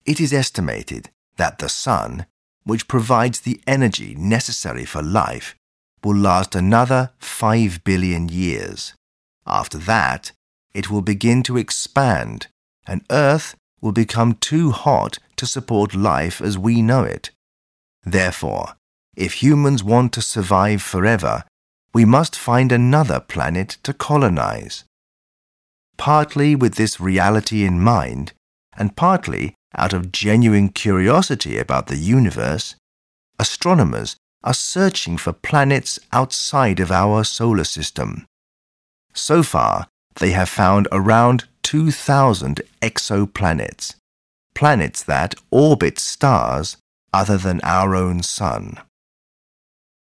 It is estimated that the Sun, which provides the energy necessary for life, will last another 5 billion years. After that, it will begin to expand, and Earth will become too hot to support life as we know it. Therefore, if humans want to survive forever, we must find another planet to colonize. Partly with this reality in mind, and partly out of genuine curiosity about the universe, astronomers are searching for planets outside of our solar system. So far, they have found around 2,000 exoplanets, planets that orbit stars other than our own Sun.